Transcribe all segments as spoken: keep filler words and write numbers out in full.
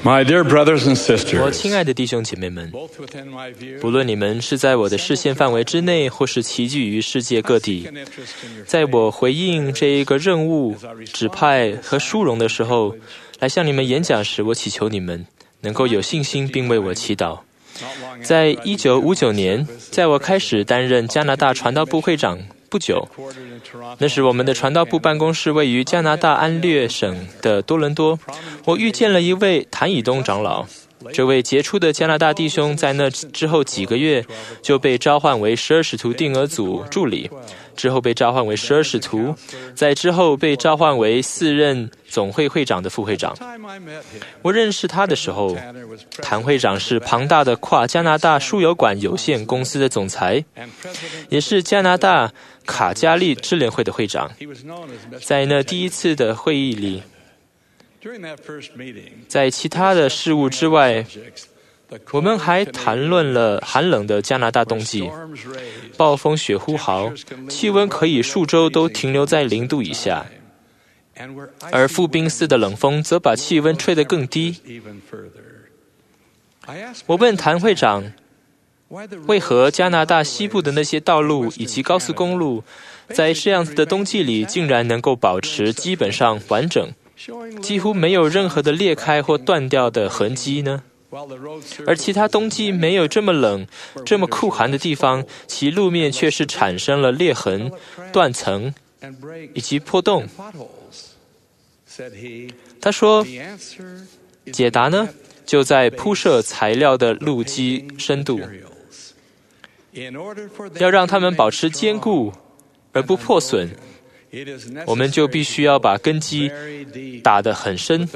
My dear brothers and sisters, 我亲爱的弟兄姐妹们，不论你们是在我的视线范围之内，或是齐聚于世界各地，在我回应这一个任务、指派和殊荣的时候，来向你们演讲时，我祈求你们能够有信心，并为我祈祷。在一九五九年，在我开始担任加拿大传道部会长不久，那时我们的传道部办公室位于加拿大安略省的多伦多。我遇见了一位谭以东长老，这位杰出的加拿大弟兄在那之后几个月就被召唤为十二使徒定额组助理，之后被召唤为十二使徒，在之后被召唤为四任总会会长的副会长。我认识他的时候，谭会长是庞大的跨加拿大输油管有限公司的总裁，也是加拿大卡加利支联会的会长。在那第一次的会议里，在其他的事务之外，我们还谈论了寒冷的加拿大冬季，暴风雪呼号，气温可以数周都停留在零度以下，而富宾斯的冷风则把气温吹得更低。我问谭会长，为何加拿大西部的那些道路以及高速公路，在这样子的冬季里竟然能够保持基本上完整，几乎没有任何的裂开或断掉的痕迹呢？而其他冬季没有这么冷、这么酷寒的地方，其路面却是产生了裂痕、断层以及破洞。他说，解答呢，就在铺设材料的路基深度。要让它们保持坚固而不破损，我们就必须要把根基打得很深。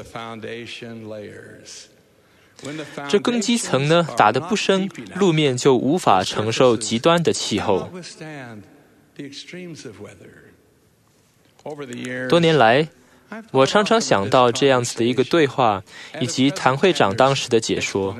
这根基层呢打得不深，路面就无法承受极端的气候。多年来，我常常想到这样子的一个对话，以及谭会长当时的解说，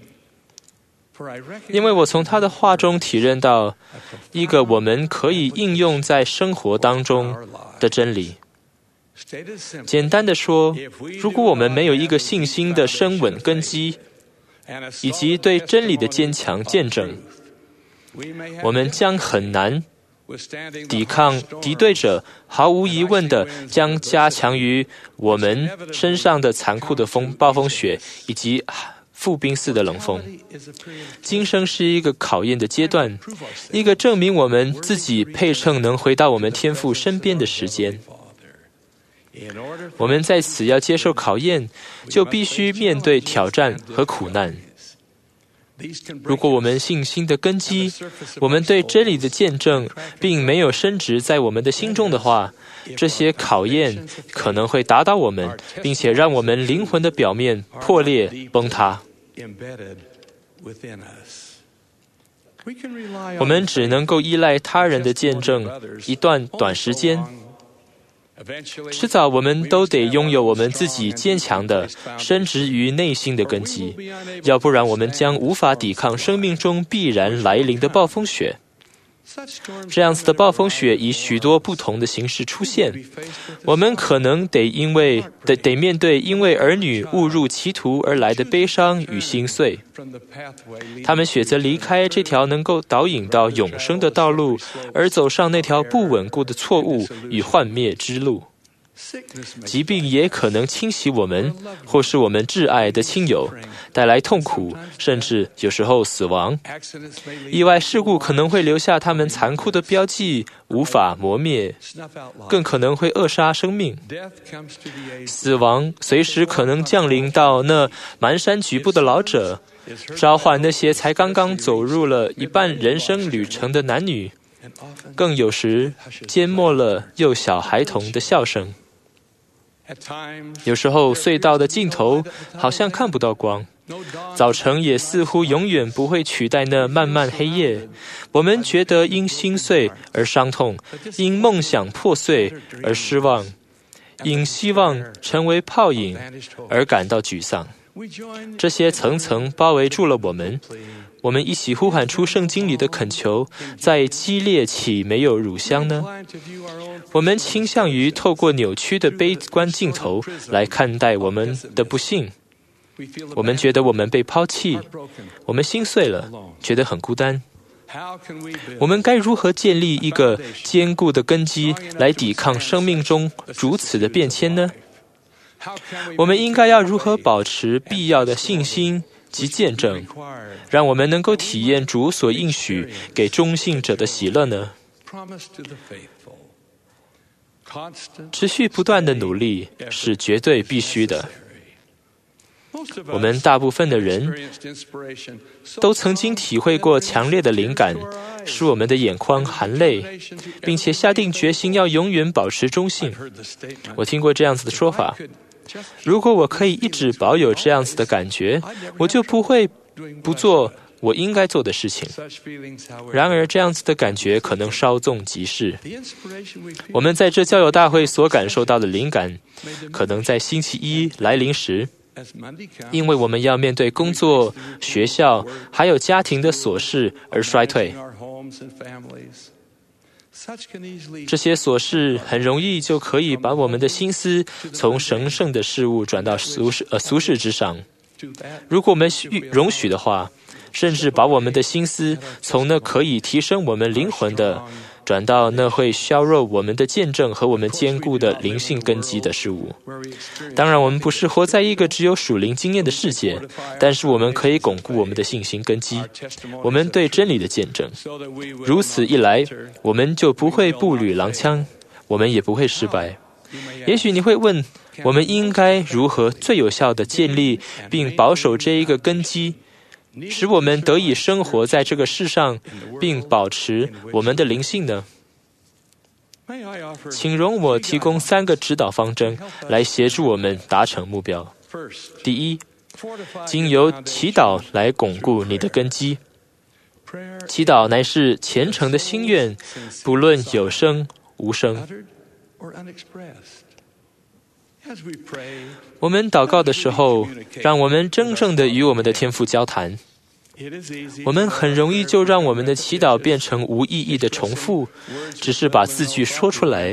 因为我从他的话中体认到一个我们可以应用在生活当中的真理。简单的说，如果我们没有一个信心的深稳根基，以及对真理的坚强见证，我们将很难抵抗敌对者毫无疑问的将加强于我们身上的残酷的风暴风雪以及富宾斯的冷风。今生是一个考验的阶段，一个证明我们自己配称能回到我们天父身边的时间。我们在此要接受考验，就必须面对挑战和苦难。如果我们信心的根基，我们对真理的见证，并没有深植在我们的心中的话，这些考验可能会打倒我们，并且让我们灵魂的表面破裂崩塌。我们只能够依赖他人的见证一段短时间，迟早我们都得拥有我们自己坚强的深植于内心的根基，要不然我们将无法抵抗生命中必然来临的暴风雪。这样子的暴风雪以许多不同的形式出现，我们可能得因为得得面对因为儿女误入歧途而来的悲伤与心碎。他们选择离开这条能够导引到永生的道路，而走上那条不稳固的错误与幻灭之路。疾病也可能侵袭我们，或是我们挚爱的亲友，带来痛苦，甚至有时候死亡。意外事故可能会留下他们残酷的标记，无法磨灭，更可能会扼杀生命。死亡随时可能降临到那蹒跚举步的老者，召唤那些才刚刚走入了一半人生旅程的男女，更有时缄默了幼小孩童的笑声。有时候隧道的尽头好像看不到光，早晨也似乎永远不会取代那漫漫黑夜。我们觉得因心碎而伤痛，因梦想破碎而失望，因希望成为泡影而感到沮丧。这些层层包围住了我们，我们一起呼喊出圣经里的恳求，在激烈岂没有乳香呢？我们倾向于透过扭曲的悲观镜头来看待我们的不幸， 我们觉得我们被抛弃，我们心碎了，觉得很孤单。我们该如何建立一个坚固的根基来抵抗生命中如此的变迁呢？我们应该要如何保持必要的信心及见证，让我们能够体验主所应许给忠信者的喜乐呢？持续不断的努力是绝对必须的。我们大部分的人都曾经体会过强烈的灵感，使我们的眼眶含泪，并且下定决心要永远保持忠信。我听过这样子的说法：如果我可以一直保有这样子的感觉，我就不会不做我应该做的事情。然而，这样子的感觉可能稍纵即逝。我们在这教友大会所感受到的灵感，可能在星期一来临时，因为我们要面对工作、学校还有家庭的琐事而衰退。这些琐事很容易就可以把我们的心思从神圣的事物转到俗世呃俗世之上。如果我们容许的话，甚至把我们的心思从那可以提升我们灵魂的，转到那会削弱我们的见证和我们坚固的灵性根基的事物。当然，我们不是活在一个只有属灵经验的世界，但是我们可以巩固我们的信心根基，我们对真理的见证。如此一来，我们就不会步履踉跄，我们也不会失败。也许你会问，我们应该如何最有效地建立并保守这一个根基，使我们得以生活在这个世上，并保持我们的灵性呢？请容我提供三个指导方针来协助我们达成目标。第一，经由祈祷来巩固你的根基。祈祷乃是虔诚的心愿，不论有声无声。我们祷告的时候，让我们真正的与我们的天父交谈。我们很容易就让我们的祈祷变成无意义的重复，只是把字句说出来，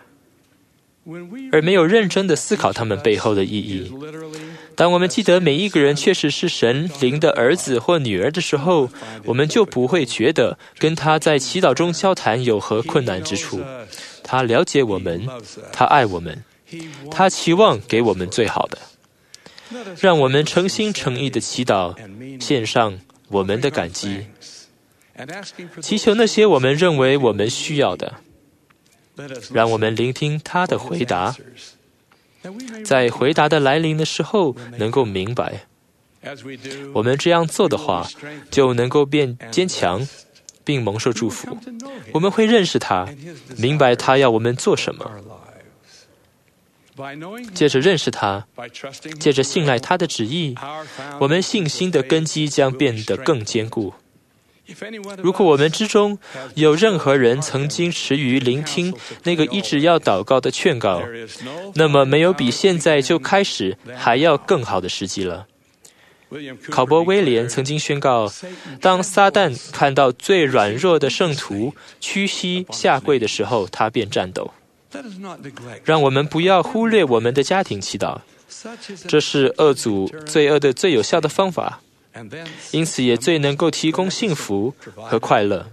而没有认真的思考它们背后的意义。当我们记得每一个人确实是神灵的儿子或女儿的时候，我们就不会觉得跟他在祈祷中交谈有何困难之处。他了解我们，他爱我们，他期望给我们最好的。让我们诚心诚意的祈祷，献上我们的感激，祈求那些我们认为我们需要的。让我们聆听他的回答，在回答的来临的时候能够明白。我们这样做的话，就能够变坚强并蒙受祝福。我们会认识他，明白他要我们做什么。借着认识他，借着信赖他的旨意，我们信心的根基将变得更坚固。如果我们之中有任何人曾经迟于聆听那个一直要祷告的劝告，那么没有比现在就开始还要更好的时机了。考伯威廉曾经宣告，当撒旦看到最软弱的圣徒屈膝下跪的时候，他便战斗。让我们不要忽略我们的家庭祈祷，这是恶阻罪恶的最有效的方法，因此也最能够提供幸福和快乐。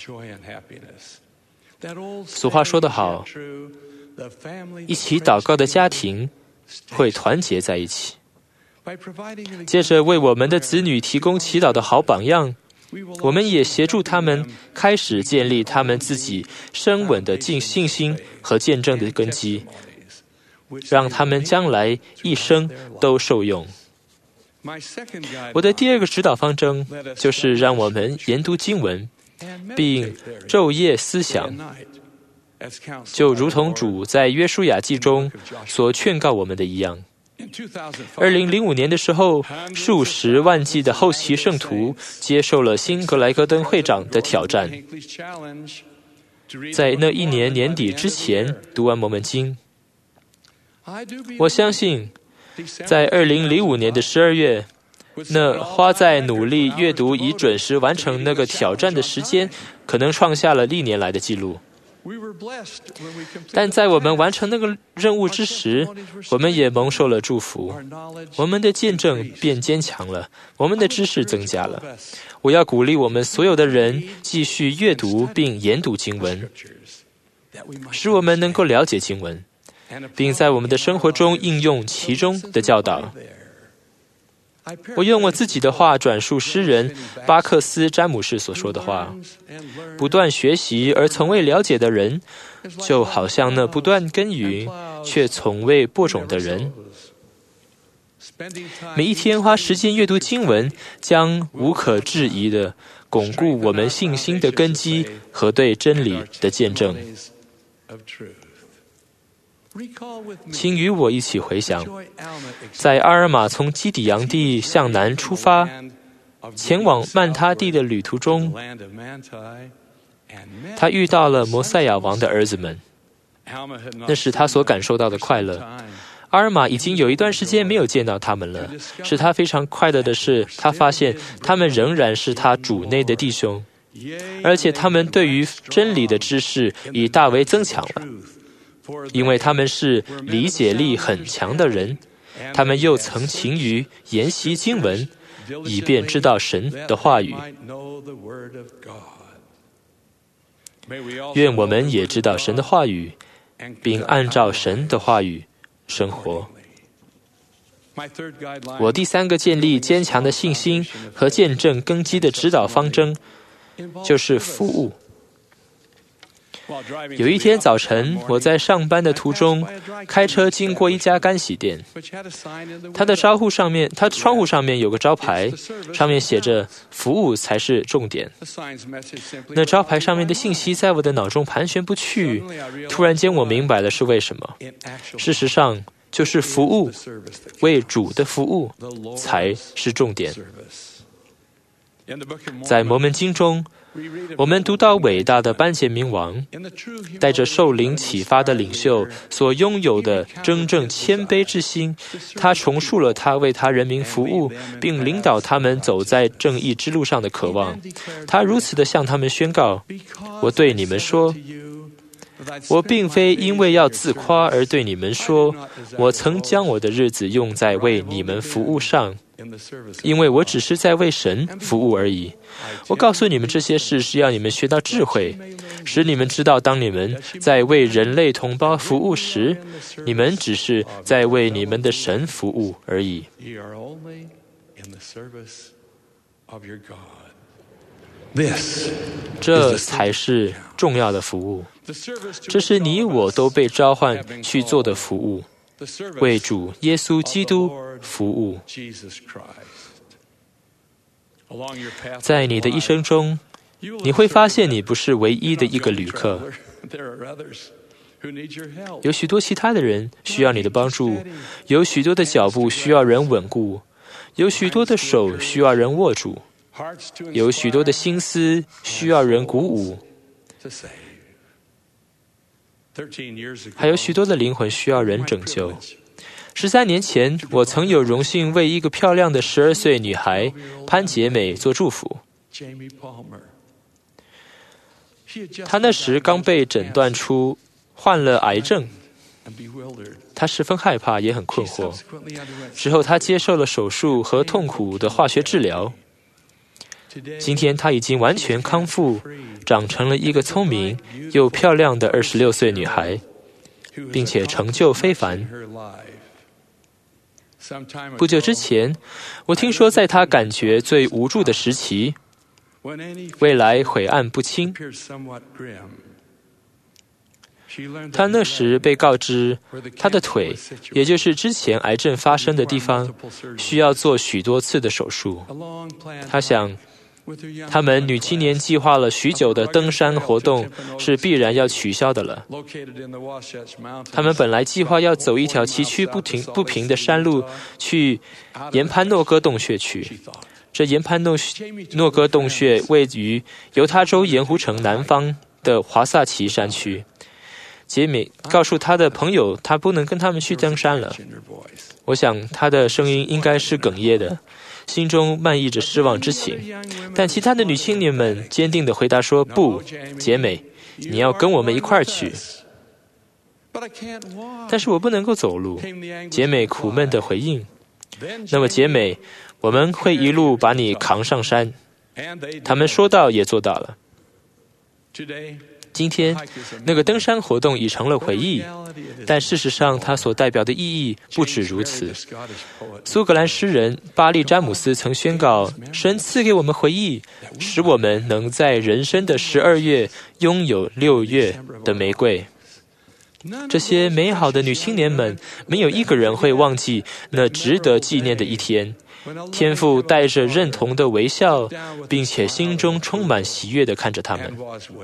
俗话说得好，一起祷告的家庭会团结在一起。接着为我们的子女提供祈祷的好榜样，我们也协助他们开始建立他们自己深稳的信心和见证的根基，让他们将来一生都受用。我的第二个指导方针就是让我们研读经文，并昼夜思想，就如同主在约书亚记中所劝告我们的一样。二零零五年的时候，数十万计的后期圣徒接受了新格莱戈登会长的挑战，在那一年年底之前读完摩门经。我相信在二零零五年的十二月，那花在努力阅读以准时完成那个挑战的时间，可能创下了历年来的记录。 但在我们完成那个任务之时，我们也蒙受了祝福，我们的见证变坚强了，我们的知识增加了。我要鼓励我们所有的人继续阅读并研读经文，使我们能够了解经文，并在我们的生活中应用其中的教导。我用我自己的话转述诗人巴克斯·詹姆士所说的话：不断学习而从未了解的人，就好像那不断耕耘却从未播种的人。每一天花时间阅读经文，将无可置疑地巩固我们信心的根基和对真理的见证。请与我一起回想，在阿尔玛从基底扬地向南出发，前往曼他地的旅途中，他遇到了摩赛亚王的儿子们，那是他所感受到的快乐。阿尔玛已经有一段时间没有见到他们了，使他非常快乐的是，他发现他们仍然是他主内的弟兄，而且他们对于真理的知识已大为增强了。因为他们是理解力很强的人，他们又曾勤于研习经文，以便知道神的话语。愿我们也知道神的话语，并按照神的话语生活。我第三个建立坚强的信心和见证根基的指导方针，就是服务。有一天早晨，我在上班的途中，开车经过一家干洗店。它的招呼上面，它窗户上面有个招牌，上面写着“服务才是重点”。那招牌上面的信息在我的脑中盘旋不去。突然间，我明白了是为什么。事实上，就是服务，为主的服务才是重点。在摩门经中，我们读到伟大的班杰明王带着受灵启发的领袖所拥有的真正谦卑之心，他重述了他为他人民服务并领导他们走在正义之路上的渴望。他如此地向他们宣告：我对你们说，我并非因为要自夸而对你们说，我曾将我的日子用在为你们服务上，因为我只是在为神服务而已。我告诉你们这些事，是要你们学到智慧，使你们知道，当你们在为人类同胞服务时，你们只是在为你们的神服务而已。这才是重要的服务，这是你我都被召唤去做的服务，为主耶稣基督服务。在你的一生中，你会发现你不是唯一的一个旅客，有许多其他的人需要你的帮助，有许多的脚步需要人稳固，有许多的手需要人握住，有许多的心思需要人鼓舞，还有许多的灵魂需要人拯救。十三年前，我曾有荣幸为一个漂亮的十二岁女孩潘杰美做祝福。她那时刚被诊断出患了癌症，她十分害怕，也很困惑。之后，她接受了手术和痛苦的化学治疗。今天，她已经完全康复，长成了一个聪明又漂亮的二十六岁女孩，并且成就非凡。不久之前，我听说在他感觉最无助的时期，未来晦暗不清，他那时被告知他的腿，也就是之前癌症发生的地方，需要做许多次的手术。他想，他们女青年计划了许久的登山活动是必然要取消的了。他们本来计划要走一条崎岖不平不平的山路去岩潘诺哥洞穴去。这岩潘诺诺哥洞穴位于犹他州盐湖城南方的华萨奇山区。杰米告诉他的朋友，他不能跟他们去登山了。我想他的声音应该是哽咽的，心中漫溢着失望之情。但其他的女青年们坚定地回答说：不，杰美， 你要跟我们一块儿去。但是我不能够走路。杰美苦闷地回应：那么杰美，我们会一路把你扛上山。他们说到也做到了。今天，那个登山活动已成了回忆，但事实上它所代表的意义不止如此。苏格兰诗人巴利詹姆斯曾宣告：神赐给我们回忆，使我们能在人生的十二月拥有六月的玫瑰。这些美好的女青年们，没有一个人会忘记那值得纪念的一天。天父带着认同的微笑，并且心中充满喜悦地看着他们。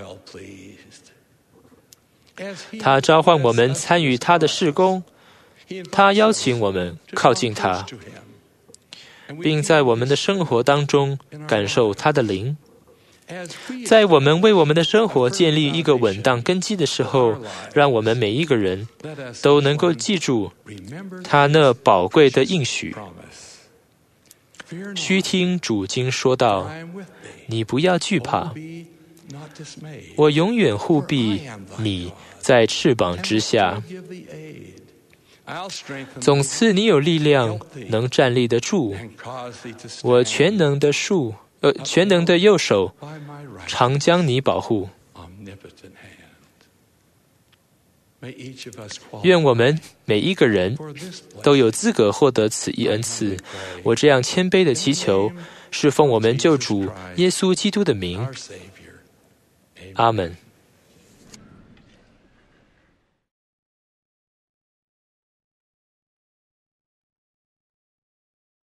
他召唤我们参与他的事工，他邀请我们靠近他，并在我们的生活当中感受他的灵。在我们为我们的生活建立一个稳当根基的时候，让我们每一个人都能够记住他那宝贵的应许。须听主经说道：你不要惧怕，我永远护庇你在翅膀之下，总赐你有力量，能站立得住。我全能的树，呃，全能的右手，常将你保护。愿我们每一个人都有资格获得此一恩赐。我这样谦卑的祈求，是奉我们救主耶稣基督的名。阿们。